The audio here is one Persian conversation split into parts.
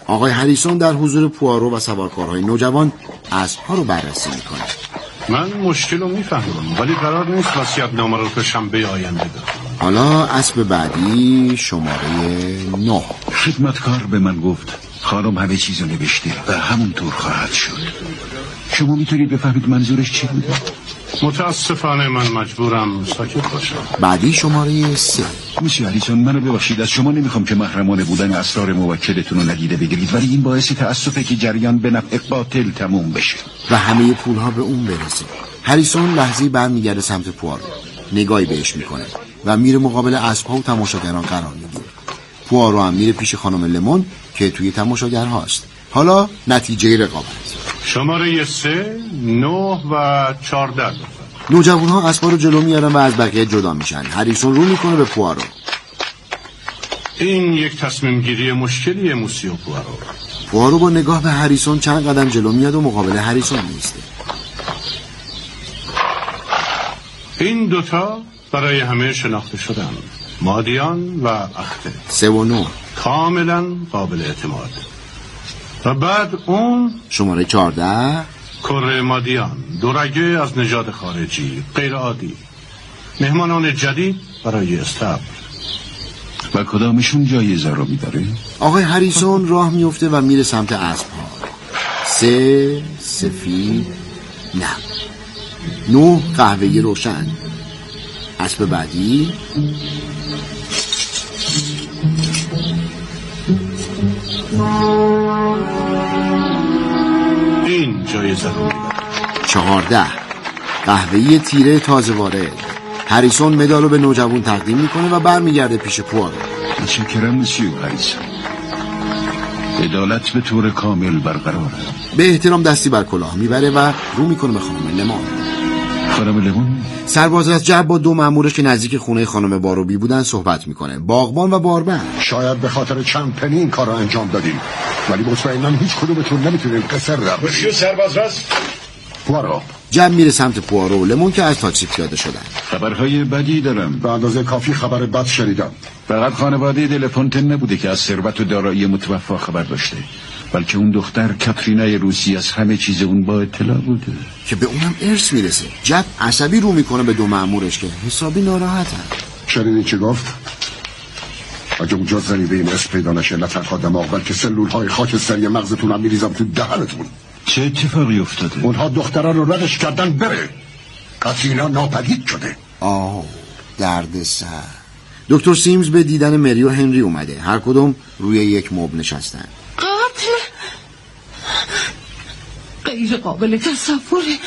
آقای هریسون در حضور پوارو و سوارکارهای نوجوان اسب‌ها رو بررسی میکنه. من مشکل رو میفهمم ولی قرار نیست وصیت‌نامه رو تا شنبه آینده بدم. حالا اسب بعدی شماره 9. خدمتکار به من گفت خانم همه چیز رو نوشته و همونطور خواهد شد. شما میتونید بفهمید منظورش چی بوده؟ متاسفانه من مجبورم ساکت باشم. بعدی شماره 3. مسیو هریسون، منو ببخشید، از شما نمیخوام که محرمانه بودن اسرار موکلتون رو ندیده بگیرید، ولی این باعث تأسفه که جریان به نفع قاتل تموم بشه و همه پولها به اون برسه. هریسون لحظه‌ای برمیگرده سمت پوارو، نگاهی بهش میکنه و میره مقابل اسب‌ها و تماشاگران قرار میگیره. پوارو هم میره پیش خانم لمون که توی تماشاگرهاست. حالا نتیجه رقابت. شماره 3، 9 و 14. نوجوان‌ها اسب‌ها رو جلو میارن و از بقیه جدا میشن. هریسون رو میکنه به پوارو. این یک تصمیم گیری مشکلیه موسیو پوارو. پوارو با نگاه به هریسون چند قدم جلو میاد و مقابل هریسون میسته. این دوتا برای همه شناخته شدن، مادیان و اخته. 3 و 9 کاملا قابل اعتماد. و بعد اون شماره 14 کره مادیان، دورگه از نژاد خارجی، غیر عادی، مهمانان جدید برای استبل. و کدامشون جایزه رو میداره؟ آقای هریسون راه میفته و میره سمت اسب‌ها. 3 سفید، نه. 9 قهوه‌ای روشن. اسب بعدی این جایزه رو میداره. 14 قهوه‌ای تیره تازه وارد. هریسون مدال رو به نوجوان تقدیم میکنه و برمیگرده پیش پوارو. متشکرم مسیو هریسون. عدالت به طور کامل برقراره. به احترام دستی بر کلاه میبره و رو میکنه به خانم لمون. خانم لمون؟ سرباز از جب با 2 مامورش که نزدیک خونه خانم باروبی بودن صحبت میکنه. باغبان و باربند. شاید به خاطر چند پنی این کار رو انجام دادیم، ولی مطمئناً هیچ کدومتون نمیتونین قصر را مسیو سرباز راست. پوارو. جب میره سمت پوارو و لمون که از تاکسی پیاده شدن. خبرهای بدی دارم. به اندازه کافی خبر بد شنیدم. فقط خانواده دلفونتن نبوده که از ثروت و دارایی متوفا خبر داشته، بلکه اون دختر کاترینای روسی از همه چیز اون با اطلاع بوده که به اونم ارث میرسه. جب عصبی رو میکنه به 2 مامورش که حسابی ناراحتن. شنیدین چی گفت؟ اگه اونجا زنی به این اسم پیدا نشه، نه تنها دماغ بلکه سلولهای خاکستری مغزتون هم میریزم تو دهنتون. چه اتفاقی افتاده؟ اونها دختره رو ردش کردن بره. کاترینا ناپدید شده. درد سر. دکتر سیمز به دیدن مری و هنری اومده. هر کدوم روی یک مبل نشستن. قتل غیر قابل تصوره.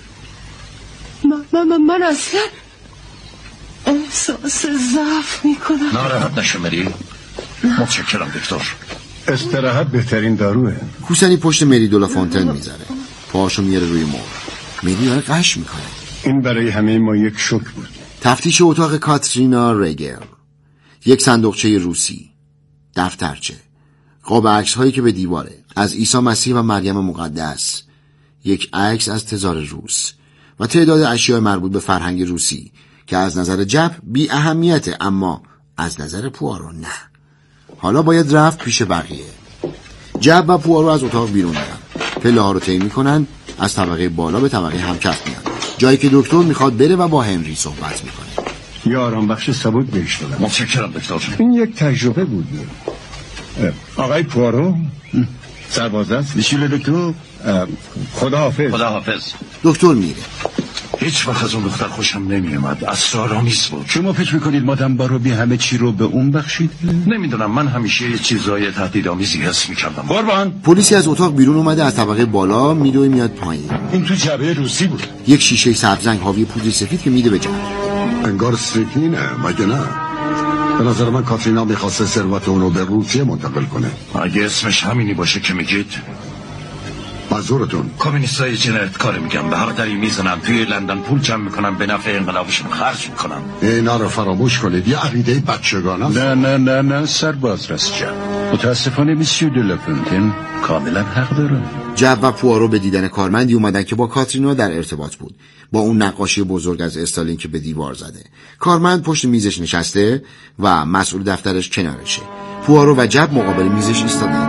من اصلا احساس ضعف میکنم. ناراحت نشه مری. متشکرم دکتر. استراحت بهترین داروه. کوسنی پشت مری دلافونتن میذاره. پاهاشو میاره روی مبل. مری داره قش میکنه. این برای همه ما یک شوک بود. تفتیش اتاق کاترینا ریگر. یک صندوقچه روسی، دفترچه، قاب عکس هایی که به دیواره از عیسی مسیح و مریم مقدس، یک عکس از تزار روس و تعداد اشیاء مربوط به فرهنگ روسی که از نظر جب بی اهمیته، اما از نظر پوارو نه. حالا باید رفت پیش بقیه. جب و پوارو از اتاق بیرون میرن، پله ها رو طی میکنن، از طبقه بالا به طبقه همکف میان، جایی که دکتر میخواد بره و با هنری صحبت میکنه. یه آرام بخش ثبوت بهش دادم. متشکرم دکتر. این یک تجربه بود. آقای پوارو سرباز است. مسیو دکتر. خداحافظ. خداحافظ. دکتر میره. هیچ وقت از اون دختر خوشم نمیومد. اسرارآمیز بود. شما فکر میکنید مادام باروبی همه چی رو به اون بخشید؟ نمیدونم، من همیشه چیزای تهدیدآمیزی حس میکردم. قربان. پلیسی از اتاق بیرون اومده، از طبقه بالا میره و میاد پایین. این تو جبهه روسی بود. یک شیشه سبزرنگ حاوی پودر سفید که میده به جب. انگار سکینه مگه نه؟ به نظر من کاترینا میخواسته ثروت اونو به روسیه منتقل کنه. اگه اسمش همینی باشه که میگید. منظورتون؟ کمونیستای جنایتکار میگم، به حق دری میزنن، توی لندن پول جمع میکنن، به نفع انقلابشون خرج میکنن. اینا رو فراموش کنید، یه عقیده بچگانه. نه سرباز راست جب. متاسفانه مسیو دلافونتن کاملا حق داره. جب و پوارو به دیدن کارمندی اومدن که با کاترینا در ارتباط بود، با اون نقاشی بزرگ از استالین که به دیوار زده. کارمند پشت میزش نشسته و مسئول دفترش کنارشه. پوارو و جب مقابل میزش ایستادن.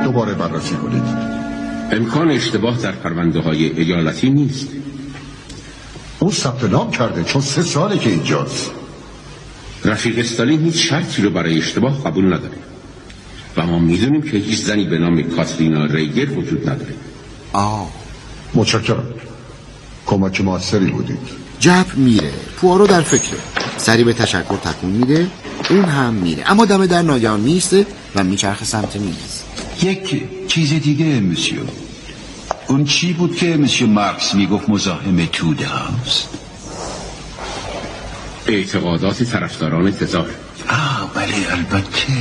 دوباره بررسی کنید. امکان اشتباه در پرونده‌های ایالتی نیست. اون ثبت نام کرده چون 3 ساله که اینجاست. رفیق استالین هیچ شرطی رو برای اشتباه قبول نداره و ما میدونیم که هیچ زنی به نام کاترینا ریگر وجود نداره. متشکرم. کمک موثری بودید. جب میره. پوارو در فکره. سری به تشکر تکون میده. اون هم میره، اما دم در ناگهان میسته و میچرخه سمت میز. یک چیز دیگه مسیو، اون چی بود که مسیو مارکس میگفت مزاحم توده هاست؟ اعتقادات طرفداران تزار. بله البته.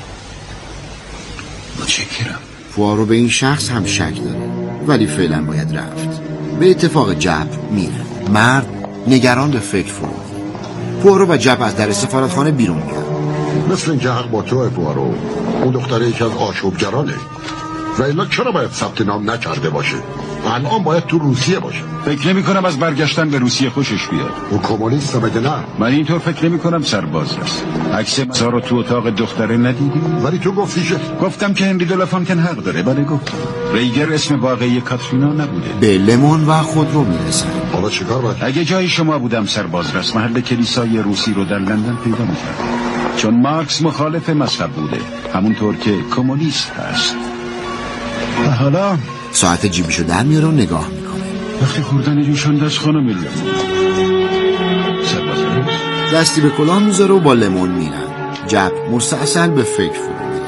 متشکرم. پوارو به این شخص هم شک داره ولی فعلا باید رفت. به اتفاق جب میره. مرد نگران به فکر فرو. پوارو و جب از در سفارتخانه بیرون میاد. مثل اینکه حق با توه پوارو. اون دختره یکی از آشوبگرانه و الا چرا باید ثبت نام نکرده باشه؟ الان باید تو روسیه باشه. فکر نمی کنم از برگشتن به روسیه خوشش بیاد. اون کمونیست مگه نه؟ من اینطور فکر نمی کنم سرباز است. عکس مزار رو تو اتاق دختره ندیدی؟ ولی تو گفتی که گفتم که هنری دولافانکن حق داره. بله گفتم. ریگر اسم واقعی کاترینا نبوده. به لمون و خودرو میرسن. حالا چیکار باید؟ اگه جای شما بودم سرباز رست محل کلیسای روسی رو در لندن پیدا می‌کردم. چون مارکس مخالف مذهب بوده، همونطور که کمونیست هست. و حالا ساعت جیبیشو در میاره و نگاه میکنه. وقتی خوردن جوشان دست خانم لمون. سرباز دستی به کلاه میذاره و با لمون میرن. جب مستعسل به فکر فرو میره.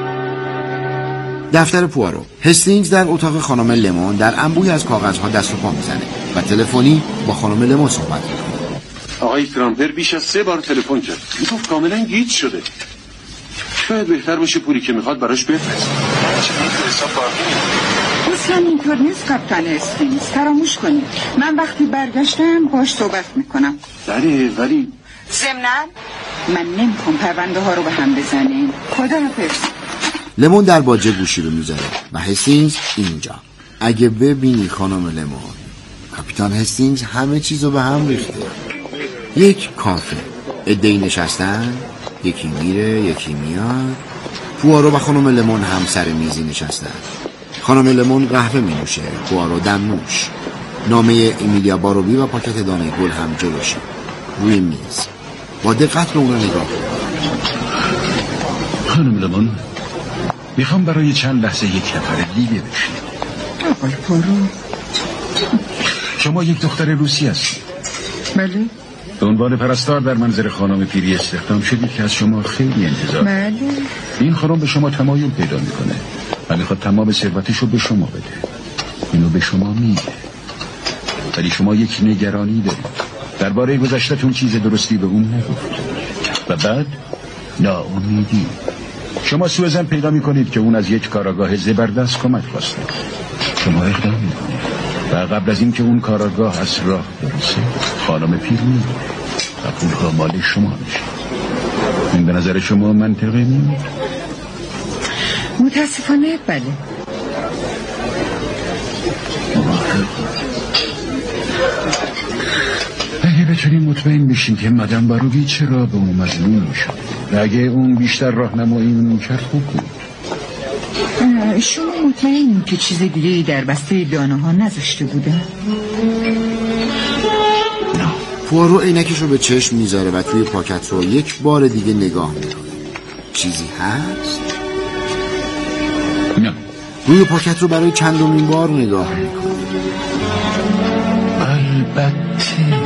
دفتر پوارو. هستینگز در اتاق خانم لمون در انبوهی از کاغذها دست و پا میزنه و تلفنی با خانم لمون صحبت میکنه. آقای ترامپر بیش از 3 بار تلفن کرد. میگفت کاملا گیج شده. شاید بهتر باشه پولی که میخواد براش بفرست. اصلا اینطور نیست کاپیتان هستینگز. فراموش کنید. من وقتی برگشتم باش صحبت میکنم. بله ولی ضمناً من نمیخوام پرونده ها رو به هم بزنیم. خداحافظ. لمون در باجه گوشی رو میذاره و هستینگز اینجا. اگه ببینی خانم لمون، کاپیتان هستینگز همه چیزو به هم ریخته. یک کافه. عده‌ای نشستن، یکی میره یکی میاد. پوارو و خانم لمون هم سر میزی نشستن. خانم لمون قهوه می نوشه، پوارو دمنوش. نامه امیلیا باروبی و پاکت دانه گل هم جلوشه روی میز. با دقت به اونا نگاه کنید. خانم لمون، میخوام برای چند لحظه یک نفر دیگه بشید. آقای پوارو، شما یک دختر روسی هستید. بله. به عنوان پرستار در منزل خانم پیری استخدام شدید که از شما خیلی انتظار. بله. این خانم به شما تمایل پیدا میکنه و میخواد تمام ثروتشو به شما بده. اینو به شما میده. ولی شما یک نگرانی دارید. درباره گذشته‌تون چیز درستی به اون نگفت. و بعد ناامیدی. شما سوء پیدا میکنید که اون از یک کاراگاه زبردست کمک خواسته. شما اقدام میکنید و قبل از این که اون کاراگاه از راه برسه خانم پیر میره و پولها مال شما میشه. این به نظر شما منطقی نیست؟ متاسفانه بله. اگه بتونیم مطمئن بشیم که مدام باروبی چرا به اون مظلوم میشد و اگه اون بیشتر راهنمایی میکرد خوب بود. شما مطمئنید که چیز دیگه‌ای در بسته دانه ها نذاشته بودن؟ پوارو عینکش رو به چشم میذاره و توی پاکت رو یک بار دیگه نگاه میکنه. چیزی هست؟ نه. روی پاکت رو برای چندمین بار نگاه میکنه. البته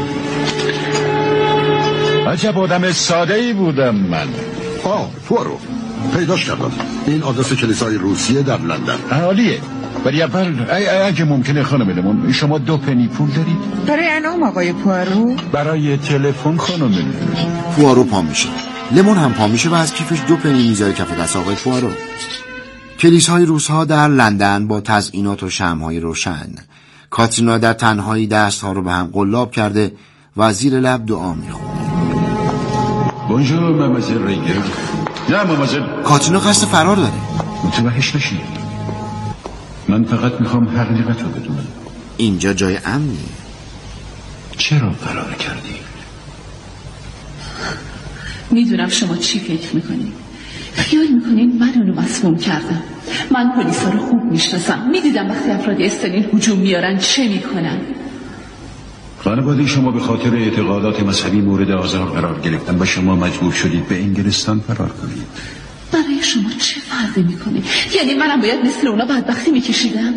عجب آدم ساده‌ای بودم من. پوارو پیداش کردم. این آدرس کلیسای روسیه در لندن. عالیه. ولی اول اگه ممکنه خانم لمون شما 2 پنی پول دارید؟ برای انعام آقای پوارو؟ برای تلفن خانم لمون. پوارو پا میشه. لمون هم پا میشه و از کیفش 2 پنی میذاره کف دست آقای پوارو. کلیسای روس‌ها در لندن با تزئینات و شمع‌های روشن. کاترینا در تنهایی دست‌ها رو به هم قلاب کرده و زیر لب دعا میخونه. بونژور مامزل ریگر. نه مامزل. کاترینا قصد فرار داره. متوحش نشید. من فقط میخوام حقیقت رو بدونم. اینجا جای امنیه. چرا فرار کردی؟ میدونم شما چی فکر میکنید. خیال میکنین من اونو مسموم کردم؟ من پلیسا رو خوب میشناسم، میدیدم وقتی افراد استالین هجوم میارن چه میکنن. خانواده شما به خاطر اعتقادات مذهبی مورد آزار قرار گرفتن و شما مجبور شدید به انگلستان فرار کنید. برای شما چه فرقی میکنه؟ یعنی منم باید مثل اونا بدبختی میکشیدم؟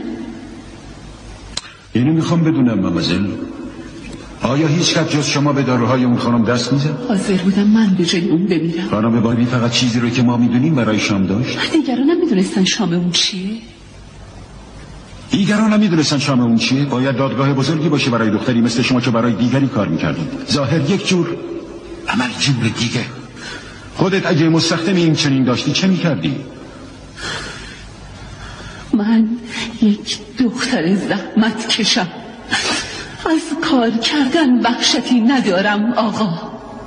اینو میخوام بدونم مامزل، آیا هیچ کس جز شما به داروهای اون خانم دست میزد؟ حاضر بودم من به جای اون بمیرم. خانم باری فقط چیزی رو که ما میدونیم برای شام داشت؟ دیگران هم میدونستن شام اون چیه؟ دیگران هم میدونستن شام اون چیه؟ باید دادگاه بزرگی باشه برای دختری مثل شما که برای دیگری کار میکردید. ظاهر یک جور، عمل جور دیگه. خودت اگه مستخدم این چنین داشتی چه میکردی؟ من یک دختر زحمت کشم، از کار کردن وحشتی ندارم آقا.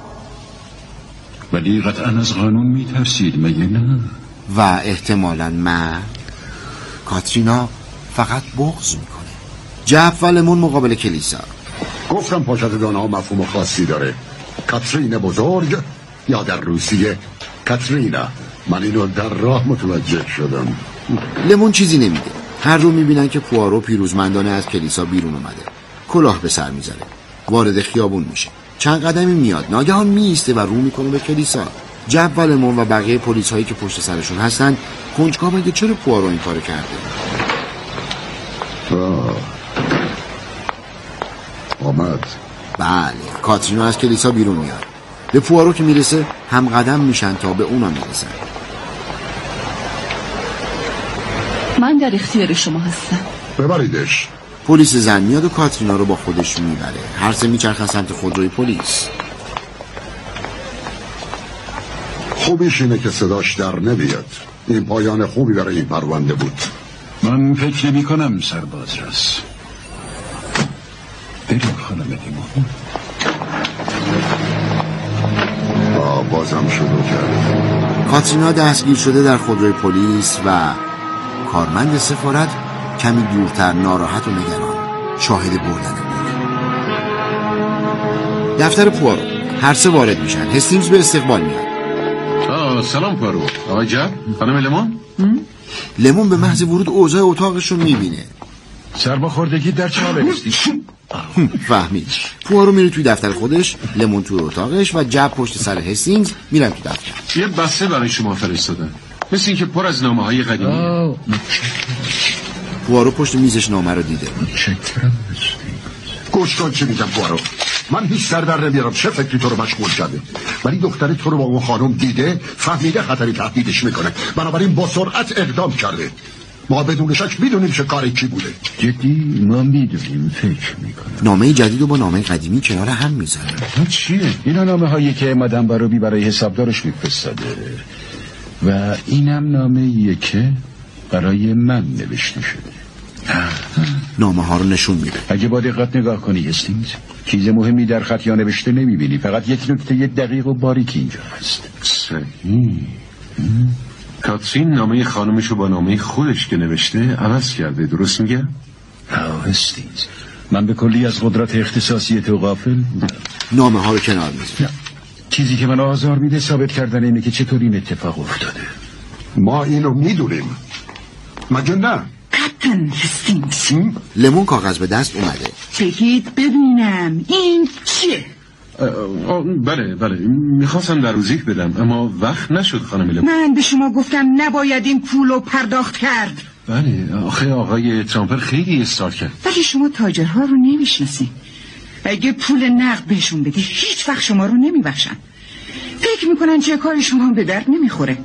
ولی قطعا از قانون میترسید مگه نه؟ و احتمالاً من کاترینا فقط بغض میکنه. جف و لمون مقابل کلیسا. گفتم پاشت دانه ها مفهوم خاصی داره. کاترین بزرگ یا در روسیه کاترینا. من اینو در راه متوجه شدم. لمون چیزی نمیده. هر رو میبینن که پوارو پیروزمندانه از کلیسا بیرون اومده. کلاه به سر میذاره. وارد خیابون میشه. چند قدمی میاد. ناگهان میسته و رو میکنه به کلیسا. جف و لمون و بقیه پلیس هایی که پشت سرشون هستن کنجکاو میگه چرا پوارو این کارو کرده. آمد. بله، کاترینا از کلیسا بیرون میاد. به پوارو که میرسه هم قدم میشن تا به اونا میرسن. من در اختیار شما هستم. ببریدش. پلیس زن میاد و کاترینا رو با خودش میبره. هر سه میچرخن سمت خودروی پلیس. خوبیش اینه که صداش در نمیاد. این پایان خوبی برای این پرونده بود. من فکر نمی کنم سرباز راست. بریم خانم لیمون. بازم شروع کرد. کاترینا دستگیر شده در خودروی پلیس و کارمند سفارت کمی دورتر ناراحت و نگران شاهد بردن بود. دفتر پوارو. هر سه وارد میشن. هستینگز به استقبال میاد. سلام پوارو. آقای جب، خانم لیمون. لیمون به محض ورود اوضاع اتاقش رو میبینه. سرماخوردگی در چه حاله هستی؟ فهمید. پوارو میره توی دفتر خودش، لیمون توی اتاقش و جب پشت سر هستینگز میرن تو دفتر. یه بسته برای شما فرستادن، مثل این که پر از نامه‌های قدیمی. پوارو پشت میزش نامه رو دیده. گوش کن چی میگم پوارو. من هیچ سر در نمیارم چه فکری تو رو مشغول کرده، ولی دختری تو رو با اون خانم دیده، فهمیده خطری تهدیدش میکنه، بنابراین با سرعت اقدام کرده. ما بدون شک میدونیم چه کاری کی بوده. جدی ما میدونیم، فکر میکنم. نامه جدید رو با نامه قدیمی کنار هم میذاره. چیه؟ اینا نامه هایی که مادام باروبی برای حسابدارش میفرستاده و اینم نامه‌ایه که برای من نوشته شده. نامه ها رو نشون میده. اگه با دقت نگاه کنی هستینگز، چیز مهمی در خط یا نوشته نمیبینی، فقط یک نکته دقیق و باریکی اینجا هست. صحیح. کاترین نامه خانمشو با نامه خودش که نوشته عوض کرده، درست میگه؟ هستینگز، من به کلی از قدرت اختصاصی تو غافل بودم. نامه ها رو کنار میذاره. چیزی که من آزار میده ثابت کردن اینه که چطور این اتفاق افتاده. ما اینو میدونیم مگه نه؟ کاپتن هستینگز، لیمون کاغذ به دست اومده. بگید ببینم این چیه؟ بله میخواستم در روزیک بدم اما وقت نشد خانم لیمون. من به شما گفتم نباید این پولو پرداخت کرد. بله آخه آقای ترامپر خیلی اصرار کرد. ولی شما تاجرها رو نمیشناسین. اگه پول نقد بهشون بدی هیچ وقت شما رو نمیبخشن. فکر میکنن چه کاری شما به درد نمیخوره.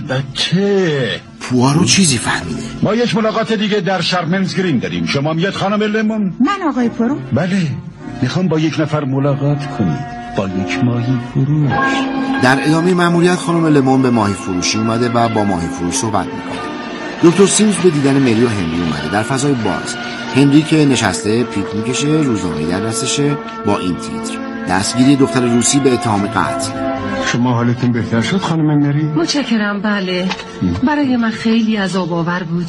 البته پوارو چیزی فهمیده. ما یک ملاقات دیگه در شارمنز گرین داریم. شما میاد خانم لیمون؟ من آقای پوارو؟ بله، میخوام با یک نفر ملاقات کنید، با یک ماهی فروش. در ادامه مأموریت خانم لیمون به ماهی فروشی اومده و با ماهی فروش صحبت میکنه. دکتر سیمز به دیدن مری و هنری اومده در فضای باز. هنری که نشسته پیپ میکشه، روزنامه‌ای در دستشه با این تیتر: دستگیری دختر روسی به اتهام قتل. شما حالتون بهتر شد خانم مری؟ متشکرم. بله، برای من خیلی عذاب آور بود.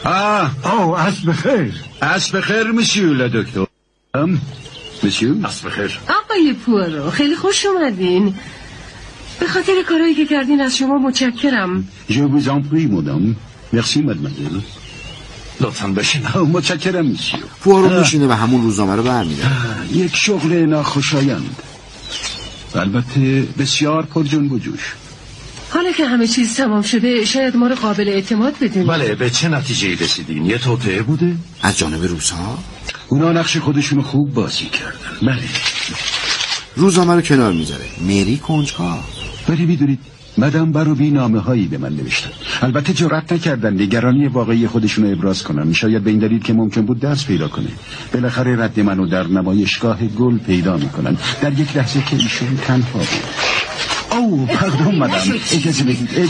عصر بخیر. عصر بخیر مسیو دکتر. مسیو عصر بخیر. آقای پوارو خیلی خوش اومدین. به خاطر کارهایی که کردین از شما متشکرم. Je vous en prie madame. Merci mademoiselle. لطفاً بشینم. متشکرم میشی. پوارو میشینه و همون روزنامه رو برمی‌داره. یک شغل ناخوشایند، البته بسیار پر جنب و جوش. حالا که همه چیز تمام شده شاید ما رو قابل اعتماد بدونید. بله، به چه نتیجه‌ای رسیدین؟ یه توطئه بوده؟ از جانب روس‌ها؟ اونا نقش خودشونو خوب بازی کردن. بله. روزنامه رو کنار میذاره. مری کنجکاو. ولی میدونید مدام باروبی نامه هایی به من نوشتن. البته جرأت نکردن نگرانی واقعی خودشونو ابراز کنن، شاید به این دلیل که ممکن بود درس پیدا کنه. بالاخره رد منو در نمایشگاه گل پیدا میکنن در یک لحظه که ایشون تنها بود. او پردون مدام، اجازه بدید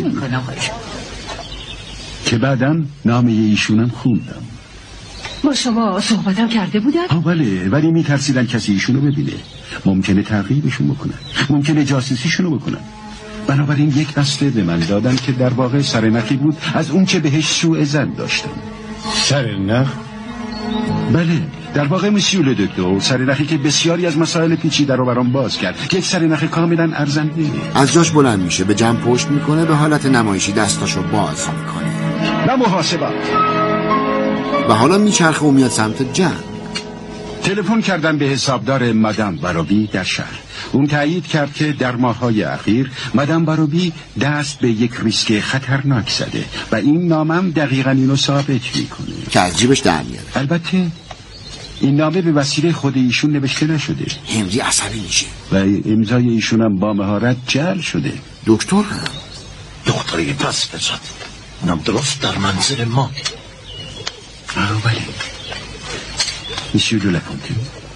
که بعداً نامه ایشونم خوندم. با شما صحبتم کرده بودن؟ بله، ولی میترسیدن کسی ایشونو ببینه. ممکنه تعقیبشون بکنن، ممکنه جاسوسیشونو بکنن. بنابراین یک بسته به من دادن که در واقع سرنخی بود از اون که بهش سوء ظن داشتم. سرنخ؟ بله، در واقع مسیو دکتر، سرنخی که بسیاری از مسائل پیچیده رو برام باز کرد. یک سرنخ کاملا ارزنده. از جاش بلند میشه، به جمع پشت میکنه، به حالت نمایشی دستاشو باز میکنه. نه محاسبات. و حالا میچرخه و میاد سمت جمع. تلفن کردن به حسابدار مدام باروبی در شهر. اون تایید کرد که در ماه‌های اخیر مدام باروبی دست به یک ریسک خطرناک زده و این نامم دقیقاً اینو ثابت میکنه که از جیبش در میاره. البته این نامه به وسیله خود ایشون نوشته نشده. هنری عصبی میشه و امضای ایشون هم با مهارت جعل شده. دکتر هم دختری پس بزد، اونم درست در منزل ما. بله مسیو دو لافونتین،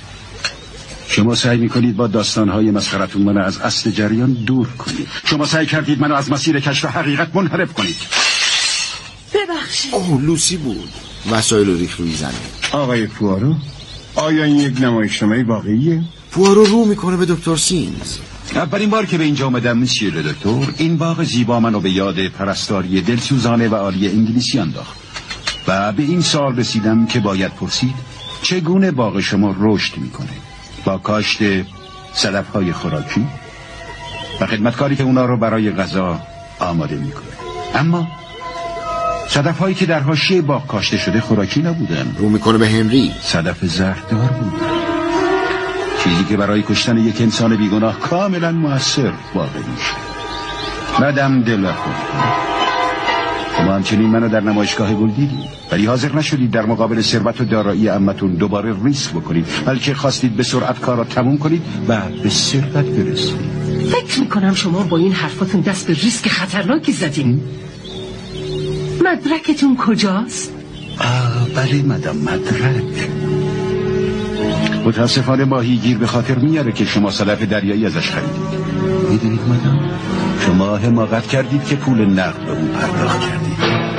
شما سعی میکنید با داستانهای مسخرتون منو از اصل جریان دور کنید. شما سعی کردید منو از مسیر کشف حقیقت منحرف کنید. ببخشید. لوسی بود. وسایل رو ریخت روی زمین. آقای پوارو، آیا این یک نمایشنامه واقعیه؟ پوارو رو میکنه به دکتر سیمز. اولین بار که به اینجا اومدم مسیو دکتر، این باغ زیبا منو به یاد پرستاری دلسوزانه و عالی انگلیسی انداخت و به این سوال رسیدم که باید پرسید چگونه باغ شما رشد میکنه؟ با کاشت صدف‌های خوراکی و خدمتکاری که اونا رو برای غذا آماده میکنه. اما صدف‌هایی که در حاشیه باغ کاشته شده خوراکی نبودن. رو میکنه به هنری. صدف زهردار بودن، چیزی که برای کشتن یک انسان بیگناه کاملا مؤثر واقع میشه. مدام دلافونتین، شما همچنین منو در نمایشگاه گل دیدید، ولی حاضر نشدید در مقابل ثروت و دارایی عمتون دوباره ریسک بکنید، بلکه خواستید به سرعت کار را تموم کنید و به ثروت برسید. فکر میکنم شما با این حرفاتون دست به ریسک خطرناکی زدین. مدرکتون کجاست؟ بله مدام، مدرک. متاسفانه ماهیگیر به خاطر میاره که شما صدف دریایی ازش خریدید. میدونید مدام، شما حماقت کردید که پول نقد به اون پرداخت کردید.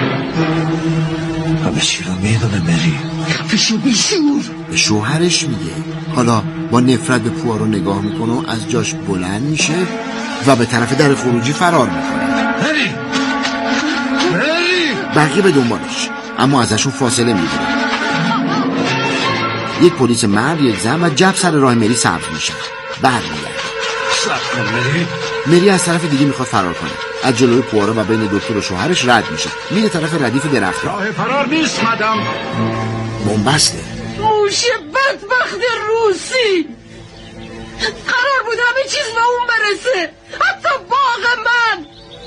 همه چی رو میدونه مری. خفشو بیشور. به شوهرش میگه. حالا با نفرت به پوارو نگاه میکنه و از جاش بلند میشه و به طرف در خروجی فرار میکنه. مری! بقیه به دنبالش، اما ازشون فاصله میگیره. یک پلیس مرد، یک زن و جب سر راه مری سبز میشه. برمیگرده. مری از طرف دیگه میخواد فرار کنه. از جلوی پوارو و بین دکتر و شوهرش رد میشه. میره طرف ردیف درخت. راه فرار نیست مدام. بنبسته. موش بدبخت روسی، قرار بود همه چیز به اون برسه، حتی باغ من.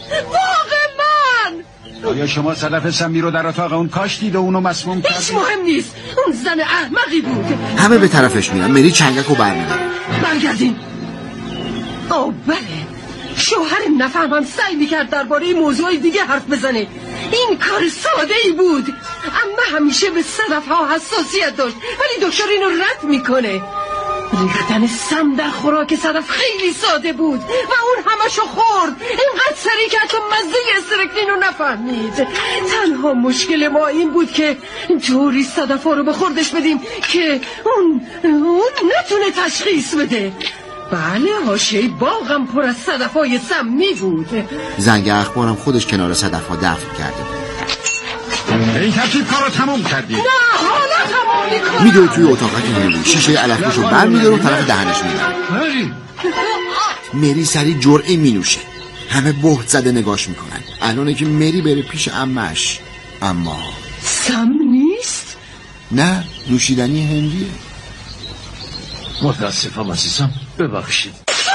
آیا شما صدف سمی رو در اتاق اون کاشتید و اونو مسموم کردید؟ هیچ مهم نیست، اون زن احمقی بود. همه به طرفش میرن. مری چنگک رو برمیداره. برگردین. بله، شوهر نفهمم سعی میکرد درباره موضوع دیگه حرف بزنه. این کار ساده ای بود، اما همیشه به صدف‌ها حساسیت داشت، ولی دکتر اینو رد میکنه. ریختن سم در خوراک صدف خیلی ساده بود و اون همشو خورد. اینقدر سریع که حتی مزه استرکلین رو نفهمید. تنها مشکل ما این بود که طوری صدف‌ها رو به خوردش بدیم که اون نتونه تشخیص بده. بله، حاشیه باغم پر از صدف‌های سمی بود. زنگ اخبارم خودش کنار صدف‌ها دفن کرده بود. به این ترتیب کارو تموم کردی؟ نه، حالا تمام میکنم. میدوه توی اتاقک هنری، شیشه علفش رو بر میداره و طرف دهنش میداره. مری سری جرعه می نوشه. همه بهت زده نگاش میکنن. الانه که مری بره پیش عمش. اما سم نیست؟ نه، نوشیدنی هندیه. متاسفم عزیزم، ببخشید.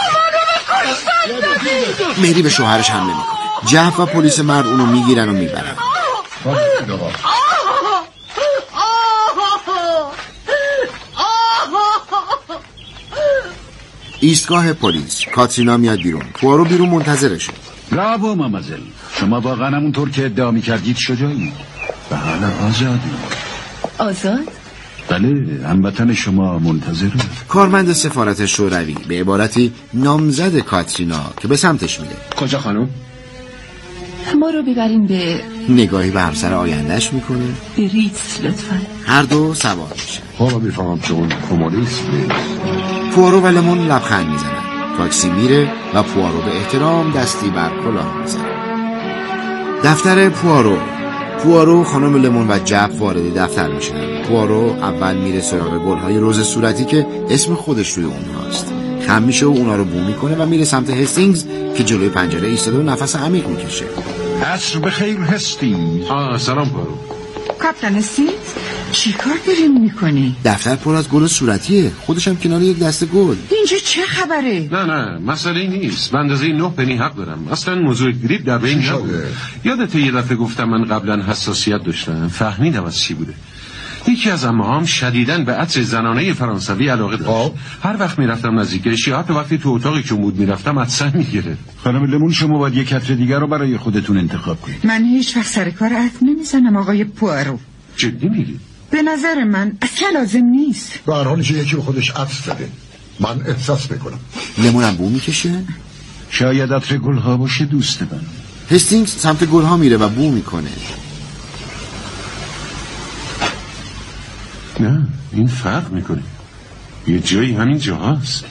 مری به شوهرش حمله میکنه. جف و پلیس مرد اونو میگیرن و میبرن. ایستگاه پلیس. کاترینا میاد بیرون. پوارو بیرون منتظرشه. براو مامزل، شما واقعا همونطور که ادعا می‌کردید شجاعید و حالا آزادی. آزاد؟ بله، هموطن شما منتظره. کارمند سفارت شوروی، به عبارتی نامزد کاترینا، که به سمتش میره. کجا خانم؟ ما رو ببرین به نگاهی به همسر آیندهش میکنه. به ریتز لطفا. هر دو سوار میشن. حالا میفهمم که اون کمونیست نیست. پوارو و لمون لبخند میزنن. تاکسی میره و پوارو به احترام دستی بر کلاه میزنه. دفتر پوارو، خانم لمون و جف وارد دفتر میشن. پوارو اول میره سراغ گلهای رز صورتی که اسم خودش روی اونهاست. خم میشه و اونا رو بو میکنه و میره سمت هستینگز که جلوی پنجره ایستاده و نفس عمیق میکشه. عصر بخیر هستینگز. سلام پوارو. کاپتان هستینگز، چی کار دارین میکنی؟ دفتر پر از گل صورتیه، خودشم کنار یک دسته گل. اینجا چه خبره؟ نه مسئله نیست. به اندازه 9 پنی حق دارم. اصلا موضوع گریپ در بین نبود. یادت یه دفعه گفتم من قبلا حساسیت داشتم؟ فهمیدم از چی بوده. یکی از عمه‌هام شدیداً به عطر زنانه فرانسوی علاقه داشت. هر وقت میرفتم نزدیکش یا حتی وقتی تو اتاقی که بود میرفتم عطسه میگیره. خانم لمون، شما باید یک عطر دیگر رو برای خودتون انتخاب کنید. من هیچ وقت سر کار عطر نمیزنم آقای پوارو. جدی میگی؟ به نظر من اصلا لازم نیست. به هر حال یکی به خودش عطر زده. من احساس میکنم. لمونم بو میکشه. شاید عطر گلها باشه دوست من. هستینگز سمت گلها میره و بو میکنه. نه، این فرق میکنه. یه جایی همین جاهاست.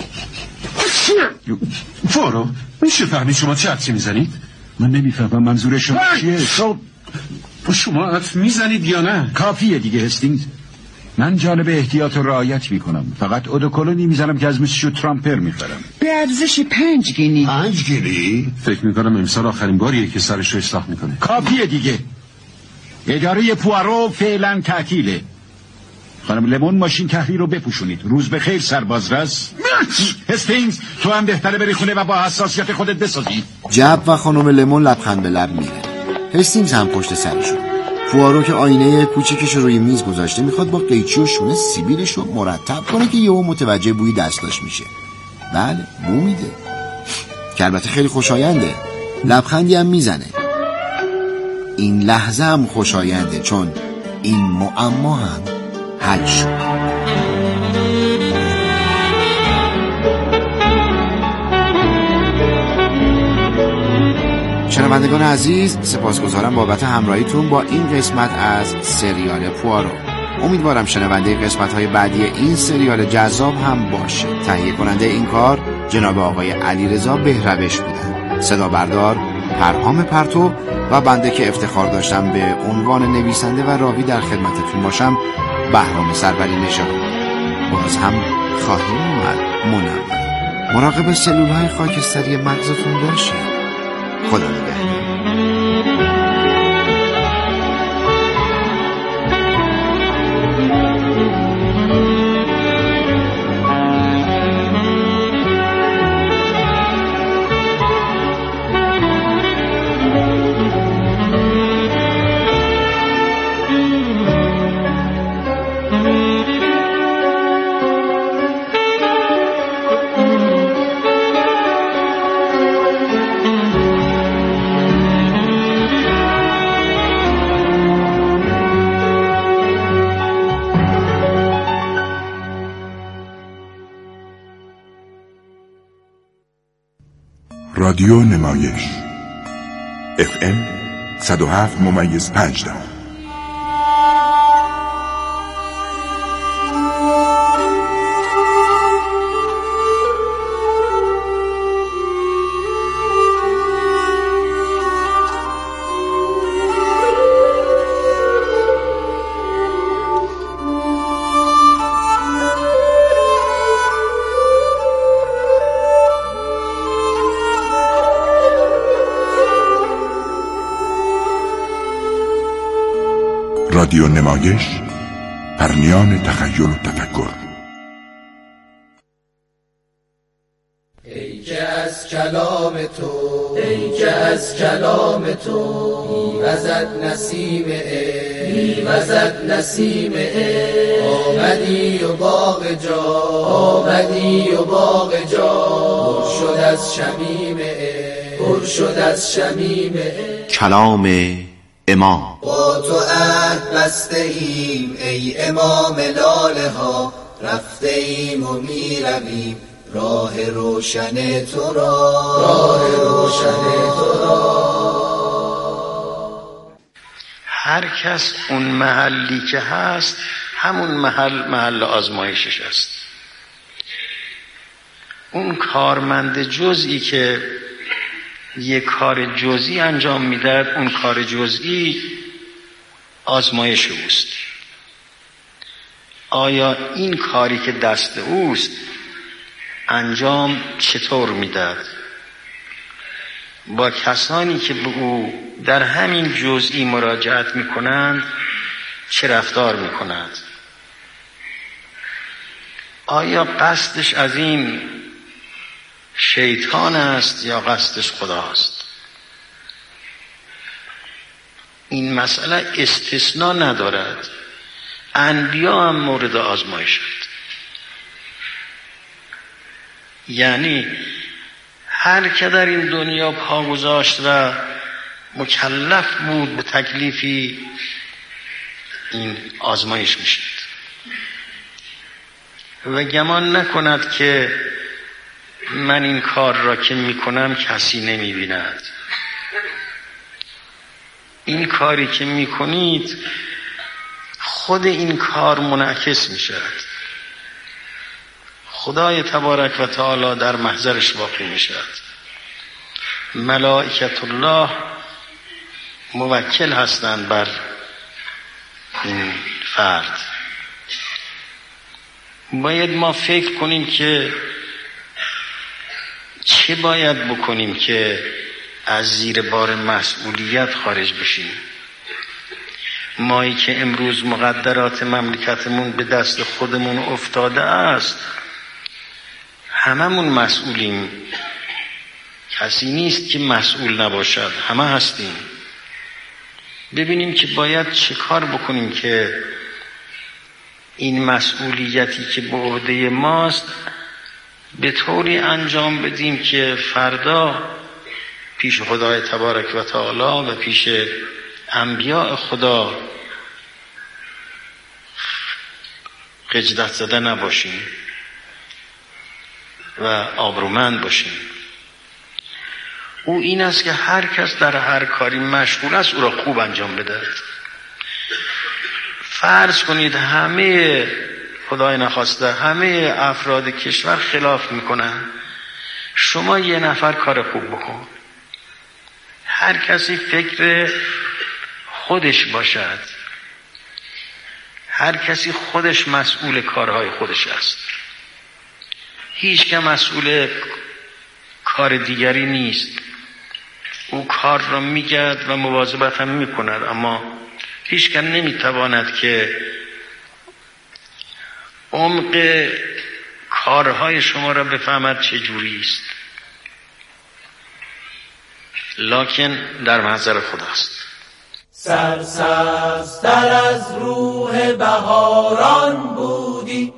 فورو، میشه فهمید شما چه عطری میزنید؟ من نمیفهمم منظور شما چیه. شما عطر میزنید یا نه؟ کافیه دیگه هستینگز. من جانب احتیاط رو رعایت میکنم. فقط اودوکلونی میزنم که از مسیو ترامپر میخرم. به ارزش 5 گینی. 5 گینی؟ فکر میکنم امسال آخرین باریه که سرش رو اصلاح میکنه. کافیه دیگه. اداره پوارو فعلا تعطیله. خانم لمون، ماشین تحریر رو بپوشونید. روز بخیر سربازرس. هستینگز، تو هم بهتره بری خونه و با حساسیت خودت بسازی. جب و خانم لمون لبخند به لب میره. هستینگز هم پشت سرشون. پوارو که آینه کوچیکش روی میز گذاشته میخواد با قیچی و شونه سیبیلش رو مرتب کنه که یهو متوجه بوی دستاش میشه. بله، بو میده که البته خیلی خوشاینده. لبخندی هم میزنه. این لحظه هم خوشاینده چون این معما هم حل شد. شنوندگان عزیز، سپاسگزارم بابت همراهیتون با این قسمت از سریال پوارو. امیدوارم شنونده قسمت‌های بعدی این سریال جذاب هم باشه. تهیه کننده این کار جناب آقای علیرضا بهروش بودن. صدا بردار پرهام پرتو و بنده که افتخار داشتم به عنوان نویسنده و راوی در خدمتتون باشم، بهرام سروری نژاد. باز هم خواهیم اومد. مراقب سلول‌های خاکستری مغزتون باشید. خدا نگهدار. رادیو نمایش FM 107.5. رادیو نمایش، پرنیان تخیل و تفکر. ای که از کلام تو، ای که از کلام تو میوزد نسیم میوزد نسیم آمدی و باغ جا، آمدی و باغ جا پر شد از شمیم پر شد از شمیم کلام امام. با تو عهد بسته ایم ای امام لاله ها، رفته ایم و میرویم راه روشن تو را، راه روشن تو را. هر کس اون محلی که هست همون محل آزمایشش است. اون کارمند جزئی که یک کار جزئی انجام میدهد، اون کار جزئی آزمایش اوست. آیا این کاری که دست اوست انجام چطور میدهد؟ با کسانی که به او در همین جزئی مراجعت میکنند چه رفتار میکند؟ آیا قصدش از این شیطان است یا قصدش خداست؟ این مسئله استثناء ندارد، انبیا هم مورد آزمایش شد. یعنی هر که در این دنیا پا گذاشت و مکلف بود به تکلیفی، این آزمایش میشد و گمان نکند که من این کار را که میکنم کسی نمیبیند. این کاری که میکنید خود این کار منعکس میشد، خدای تبارک و تعالی در محضرش واقع میشد. ملائکت الله موکل هستند بر این فرد. باید ما فکر کنیم که چه باید بکنیم که از زیر بار مسئولیت خارج بشیم. مایی که امروز مقدرات مملکتمون به دست خودمون افتاده است، هممون مسئولیم، کسی نیست که مسئول نباشد، همه هستیم. ببینیم که باید چه کار بکنیم که این مسئولیتی که به عهده ماست به طوری انجام بدیم که فردا پیش خدای تبارک و تعالی و پیش انبیاء خدا خجلت زده نباشیم و آبرومند باشیم. او این است که هر کس در هر کاری مشغول است او را خوب انجام بده. فرض کنید همه، خدای نخواسته، همه افراد کشور خلاف میکنن، شما یه نفر کار خوب بکن. هر کسی فکر خودش باشد، هر کسی خودش مسئول کارهای خودش است، هیچ که مسئول کار دیگری نیست. او کار را میگرد و مواظبت هم میکند، اما هیچ که نمیتواند که عمق کارهای شما را بفهمد چه جوری است، لکن در محضر خداست. سرسبزتر از روح بهاران بودی،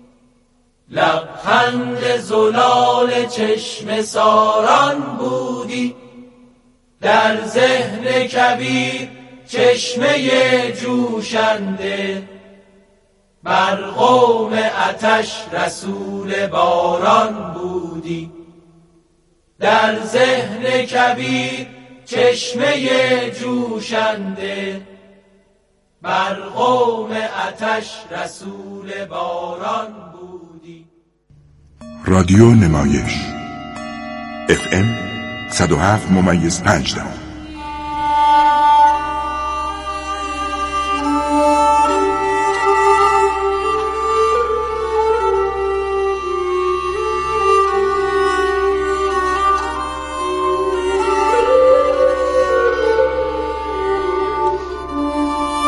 لبخند زلال چشم ساران بودی، در ذهن کبیر چشمه جوشنده، بر قوم آتش رسول باران بودی. در ذهن کبیر چشمه جوشنده، بر قوم آتش رسول باران بودی. رادیو نمایش FM 107.5